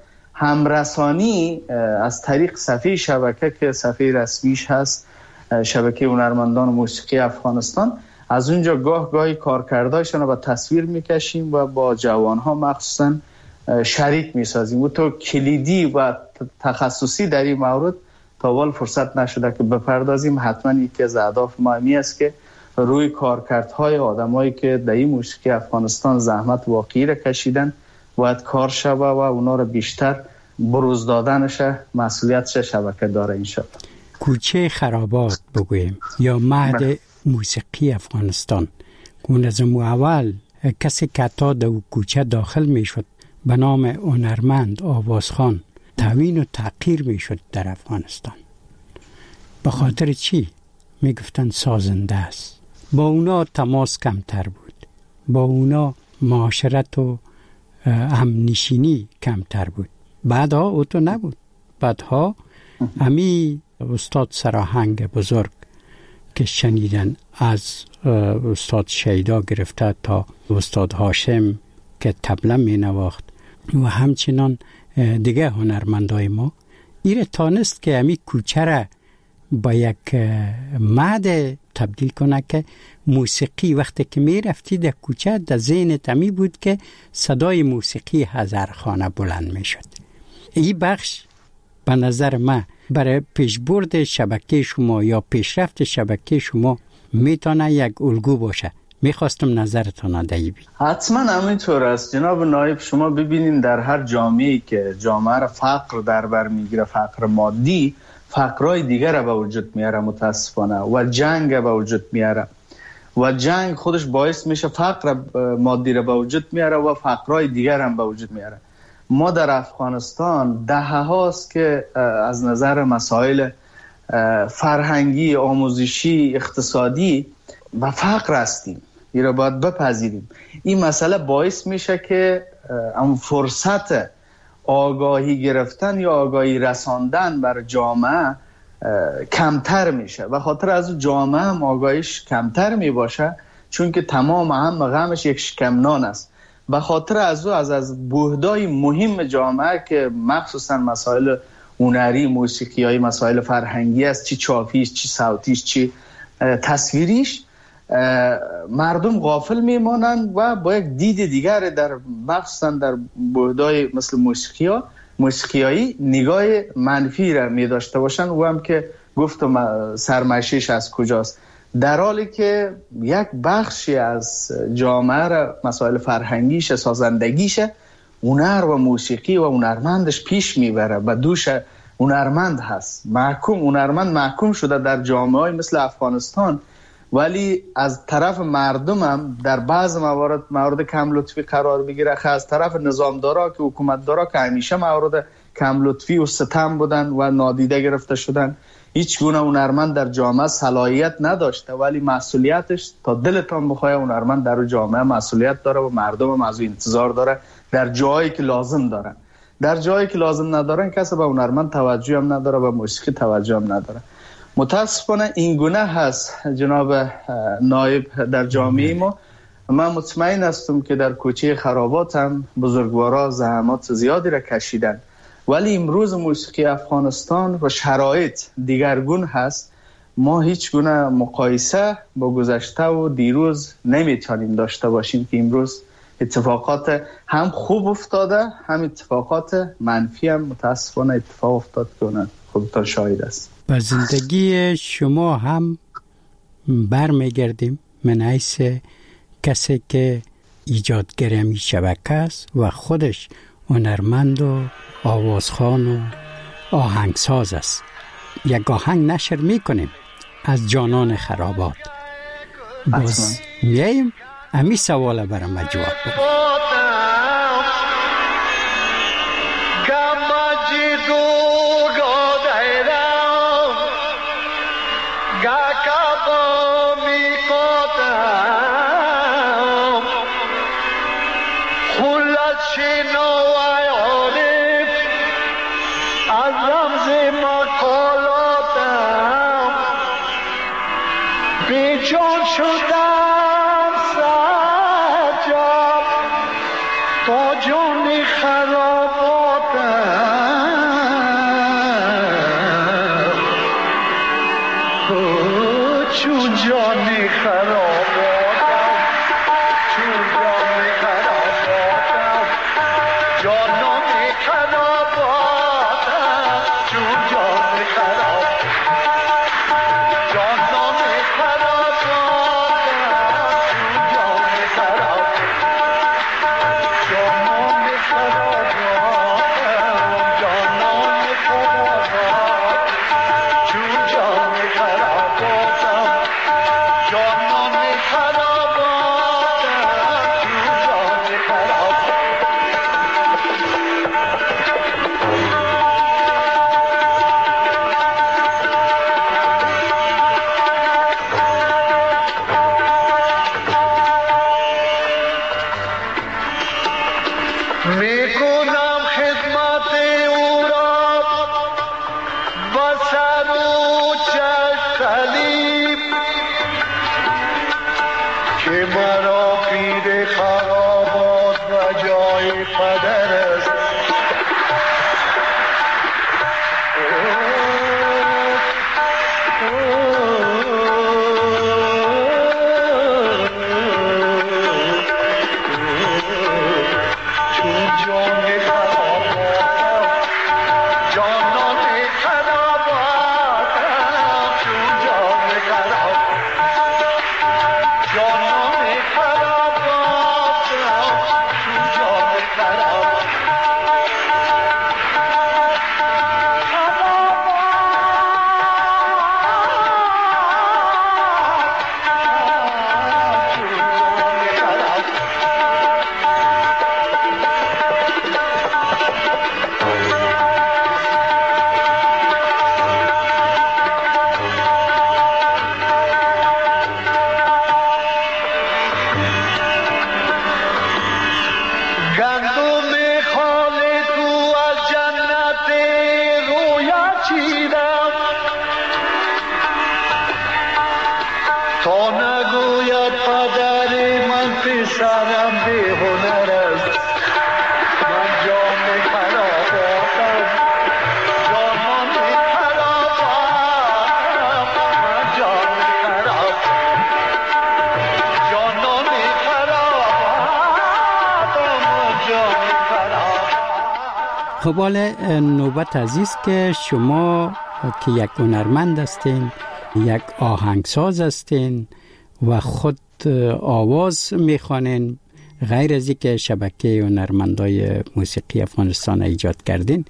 همرسانی از طریق صفحه شبکه که صفحه رسمیش هست شبکه هنرمندان موسیقی افغانستان، از اونجا گاه گاهی کارکردهایشان رو به تصویر میکشیم و با جوانها مخصوصا شریک میسازیم. و تو کلیدی و تخصصی در این مورد تا وال فرصت نشده که بپردازیم. حتما یکی از اهداف ما همی است که روی کارکردهای آدمایی که در این موسیقی افغانستان زحمت واقعی را کشیدن باید کار شوه و اونا رو بیشتر بروز دادنش مسئولیتش شبکه داره انشاءالله.
کوچه خرابات بگویم یا مهد موسیقی افغانستان، اون از اول کسی که تا در کوچه داخل می شد به نام هنرمند آوازخان توهین و تحقیر می شد در افغانستان. به خاطر چی؟ می گفتن سازنده است. با اونا تماس کمتر بود، با اونا معاشرت و همنشینی کمتر بود. بعدها او تو نبود. بعدها امی استاد سراهنگ بزرگ که شنیدن از استاد شیدا گرفته تا استاد هاشم که طبله می نواخت و همچنان دیگه هنرمندای ما ایره تانست که امی کوچه را با یک مهد تبدیل کنه که موسیقی وقتی که می رفتی در کوچه در ذهن تمی بود که صدای موسیقی هزارخانه بلند می شد. این بخش به نظر من برای پیشبرد شبکه شما یا پیشرفت شبکه شما میتونه یک الگو باشه. میخواستم نظرتان دهید.
حتما همینطور است جناب نایب. شما ببینید در هر جامعه‌ای که جامعه را فقر در بر میگیره، فقر مادی، فقرهای دیگر را به وجود میاره متاسفانه، و جنگ به وجود میاره و جنگ خودش باعث میشه فقر مادی را به وجود میاره و فقرهای دیگر هم به وجود میاره. ما در افغانستان دهه هاست که از نظر مسائل فرهنگی، آموزشی، اقتصادی و فقر هستیم. این را باید بپذیریم. این مسئله باعث میشه که اون فرصت آگاهی گرفتن یا آگاهی رساندن بر جامعه کمتر میشه و خاطر از جامعه هم آگاهیش کمتر میباشه، چون که تمام هم غمش یک شکم نان است. و خاطر از او از از بحدای مهم جامعه که مخصوصا مسائل هنری، موسیقیایی، مسائل فرهنگی است، چی چاپیش، چی صوتیش، چی تصویریش، مردم غافل میمانند و با یک دید دیگر در مخصوصا در بحدای مثل موسیقی موسیقیایی نگاه منفی را می داشته باشند و هم که گفتم سرمشیش از کجاست، در حالی که یک بخشی از جامعه را مسائل فرهنگیش، سازندگیش، هنر و موسیقی و هنرمندش پیش میبره، به دوش هنرمند هست. محکوم هنرمند محکوم شده در جامعه های مثل افغانستان، ولی از طرف مردم هم در بعض موارد مورد کم لطفی قرار بگیره، از طرف نظامدارا که حکومتدارا که همیشه مورد کم لطفی و ستم بودن و نادیده گرفته شدن. هیچ گونه هنرمند در جامعه صلاحیت نداشته، ولی مسئولیتش تا دلتان بخواه هنرمند در جامعه مسئولیت داره و مردم هم از او انتظار داره در جایی که لازم دارن. در جایی که لازم ندارن کسی به هنرمند توجه هم نداره و موسیقی توجه هم نداره. متاسفانه این گونه هست جناب نایب در جامعه ما. من مطمئن هستم که در کوچه خرابات هم بزرگوارا زحمات زیادی را کشیدن، ولی امروز موسیقی افغانستان و شرایط دیگرگون هست. ما هیچ گونه مقایسه با گذشته و دیروز نمیتونیم داشته باشیم که امروز اتفاقات هم خوب افتاده، هم اتفاقات منفی هم متاسفانه اتفاق افتاد که اون خودتان شاهد است.
به زندگی شما هم برمیگردیم من حیث کسی که ایجادگر این شبکه است و خودش هنرمند و آوازخوان و آهنگساز است. یک آهنگ نشر میکنیم از جانان خرابات. باز میاییم امی سوال برام جواب بدیم. خب حالا نوبت عزیز که شما که یک هنرمند هستین، یک آهنگساز هستین و خود آواز میخوانین، غیر از اینکه شبکه هنرمندای موسیقی افغانستان ایجاد کردین،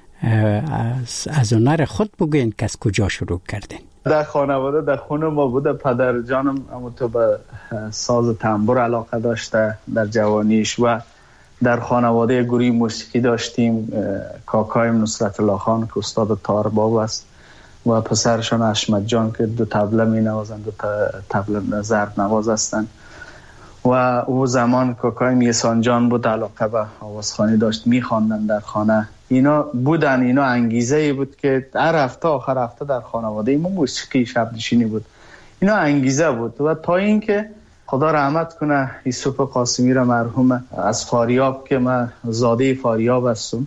از, از هنر خود بگوین که از کجا شروع کردین؟
در خانواده در خونه ما بوده. پدر جانم اما تو به ساز تنبور علاقه داشته در جوانیش و در خانواده گروه موسیقی داشتیم. کاکایم نصرت الله خان که استاد تارباب است و پسرشان اشمت جان که دو طبله می نوازند، دو طبله ضرب نواز هستند. و او زمان کاکایم یسان جان بود، علاقه به آوازخوانی داشت، می خواندن در خانه. اینا بودن، اینا انگیزه ای بود که هر هفته آخر هفته در خانواده ما موسیقی شب نشینی بود. اینا انگیزه بود و تا اینکه خدا رحمت کنه یوسف قاسمی را مرحوم از فاریاب که من زاده فاریاب هستم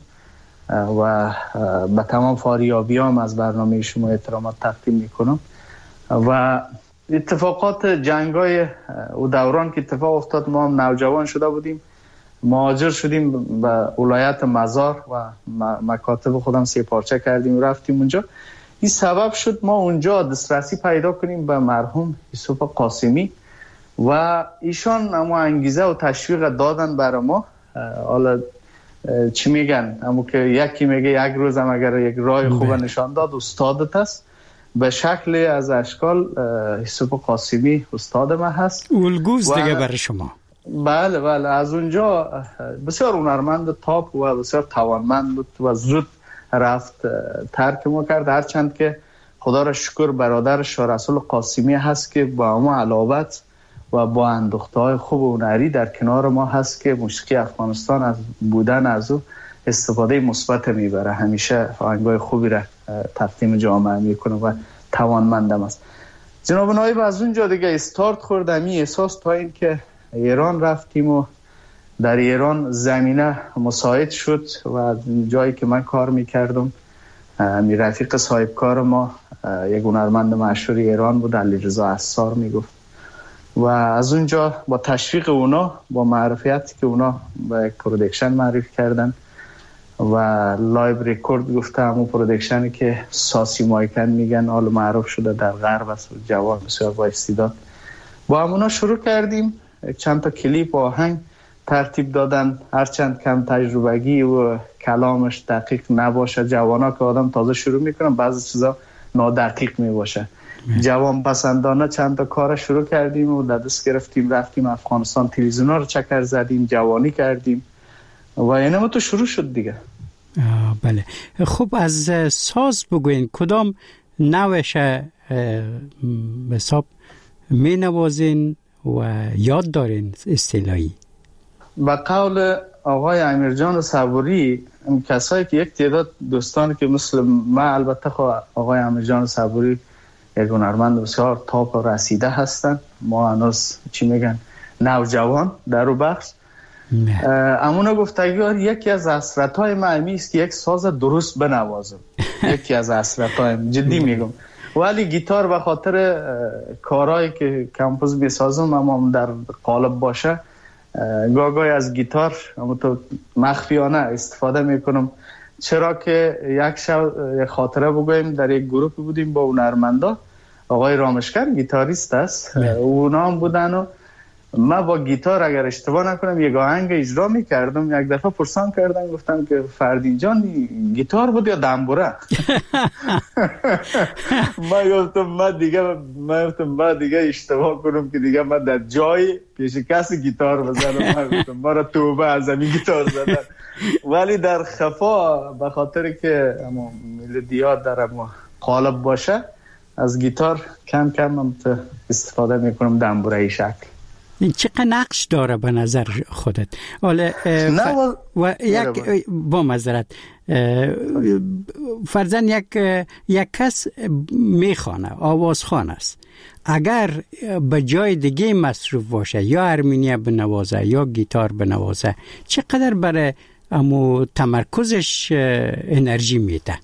و به تمام فاریابیام از برنامه شما احترامات تقدیم میکنم. و اتفاقات جنگای او دوران که اتفاق افتاد، ما هم نوجوان شده بودیم، مهاجر شدیم به ولایت مزار و مکاتب خودم سه پارچه کردیم و رفتیم اونجا. این سبب شد ما اونجا دسترسی پیدا کنیم به مرحوم یوسف قاسمی و ایشان اما انگیزه و تشویق دادن برای ما. حالا چی میگن، اما که یکی میگه یک روز هم اگر یک راه خوب نشان داد استادت است، به شکل از اشکال یوسف قاسمی استاد ما هست،
الگوست دیگه برای شما.
بله بله، از اونجا بسیار هنرمند تاپ و بسیار توانمند بود و زود رفت ترک ما کرد. هرچند که خدا را شکر برادر شاه رسول قاسمی هست که با ما علاوت و با اندوخته‌های خوب و هنری در کنار ما هست که موسیقی افغانستان از بودن از او استفاده مثبت میبره، همیشه آهنگای خوبی را تقدیم جامعه میکنه و توانمندم است. جناب نایب، از اونجا دیگه استارت خوردم این احساس تا این که ایران رفتیم و در ایران زمینه مساعد شد و جایی که من کار میکردم می رفیق صاحب کار ما یک هنرمند مشهور ایران بود، علیرضا عصار میگفت و از اونجا با تشویق اونا، با معرفیتی که اونا با یک پرودکشن معرفی کردن و لایو ریکورد گفته، همون پرودکشنی که ساسی مایکن میگن، حالا معروف شده در غرب است، جوان بسیار با استعداد. با همونا شروع کردیم، چند تا کلیپ آهنگ ترتیب دادن. هرچند کم تجربگی و کلامش دقیق نباشه، جوانا که آدم تازه شروع میکنن بعضی چیزا نادقیق میباشه، جوان پسندانه چند تا کار شروع کردیم و دست گرفتیم، رفتیم افغانستان، تلویزیونا رو چکر زدیم، جوانی کردیم و اینم تو شروع شد دیگه.
بله. خب از ساز بگوین کدام نوش به حساب می نوازین و یاد دارین اصطلاحی؟
با قول آقای امیرجان صبوری، کسایی که یک تعداد دوستان که مثل من، البته آقای امیرجان صبوری یک هنرمند بسیار تاپ و رسیده هستن، ما هنوز چی میگن نوجوان در او بخش. امونا گفتگیار یکی از حسرت‌های من است که یک ساز درست بنوازم. یکی از حسرت‌هایم، جدی میگم. ولی گیتار به خاطر کارهایی که کمپوز میسازم اما در قالب باشه، گاگای از گیتار اما تو مخفیانه استفاده میکنم. چرا که یک شب یک خاطره بگویم، در یک گروه بودیم با هنرمندا، آقای رامشکر گیتاریست است، اونا هم بودن و من با گیتار اگر اشتباه نکنم یک آهنگ اجرا میکردم. یک دفعه پرسان کردن، گفتم که فردین جان گیتار بود یا دنبوره؟ من گفتم من دیگه من گفتم من دیگه اشتباه کنم که دیگه من در جای پیش کسی گیتار بزنم. من گفتم ما را توبه از همین گیتار زدن. ولی در خفا به خاطر که ملودیات در قالب باشه، از گیتار کم کم هم استفاده میکنم دنبوره‌ای شکل.
چقدر نقش داره به نظر خودت؟ حالا ف... و یک با معذرت فرضاً یک یک کس میخوانه، آوازخوان است، اگر به جای دیگه مصروف باشه، یا ارمنیا بنوازه یا گیتار بنوازه، چقدر برای امو تمرکزش انرژی میده؟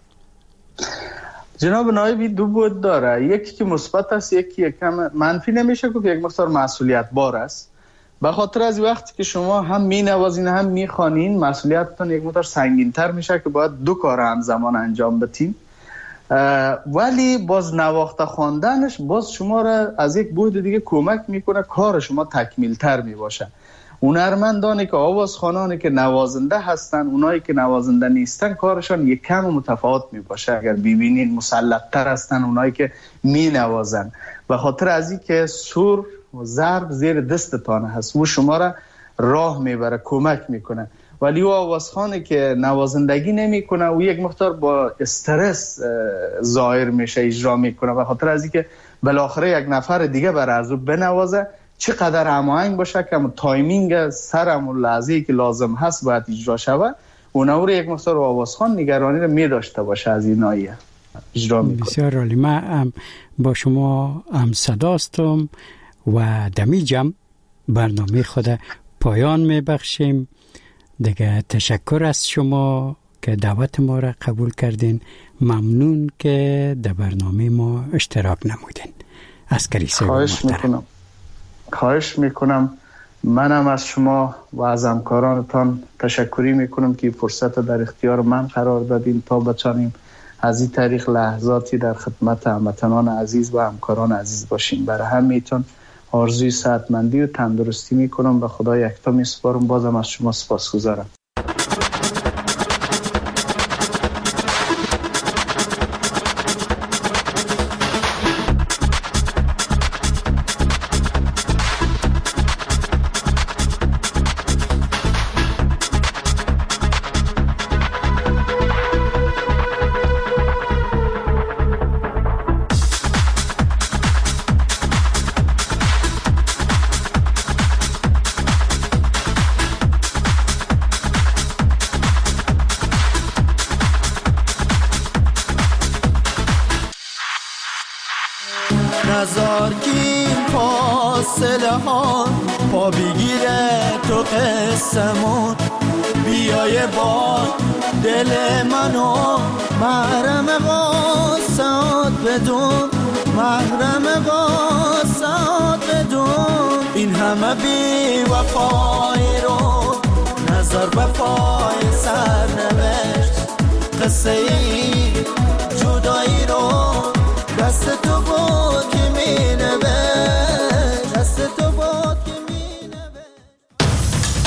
جناب نایبی دو بود داره، یکی که مثبت است، یکی کم منفی نمیشه گفت، یک مقدار مسئولیت بار است. به خاطر از وقتی که شما هم می نوازین هم می خوانین مسئولیتتون یک مقدار سنگین‌تر میشه که باید دو کار همزمان انجام بدین. ولی باز نواخته خواندنش باز شما را از یک بعد دیگه کمک میکنه کار شما تکمیل تر می باشه. هنرمندانی که آوازخوانانی که نوازنده هستن، اونایی که نوازنده نیستن کارشان یک کم متفاوت می باشه. اگر ببینید مسلط تر هستن اونایی که می نوازن، به خاطر از این که سور و ضرب زیر دستتان هست و شما را راه میبره، کمک میکنه. ولی او آوازخوانی که نوازندگی نمیکنه و یک مقدار با استرس ظاهر میشه، اجرا میکنه، به خاطر از این که بالاخره یک نفر دیگه برای از او بنوازه، چقدر هماهنگ باشه که تایمینگ سرم و لحظه‌ای که لازم هست باید اجرا شوه، اونها رو یک مقدار آوازخوان نگرانی رو می داشته باشه از این ناحیه اجرا میکنه.
بسیار عالی. من با شما هم صداستم و دمیجم برنامه خود پایان میبخشیم. دیگه تشکر از شما که دعوت ما را قبول کردین. ممنون که در برنامه ما اشتراک نمودین. عسکری صاحب
خواهش
محترم.
میکنم خواهش میکنم منم از شما و از همکارانتان تشکری میکنم که فرصت در اختیار من قرار دادین تا بتانیم از این طریق لحظاتی در خدمت هموطنان عزیز و همکاران عزیز باشیم. برای همیتون آرزوی صحتمندی و تندرستی میکنم و خدا یکتا میسپارم. بازم از شما سپاسگزارم.
نزار که فاصله ها پا بگیره تو قسمون، بیای با دل منو محرم قاسات بدون، محرم قاسات بدون. این همه بی وفای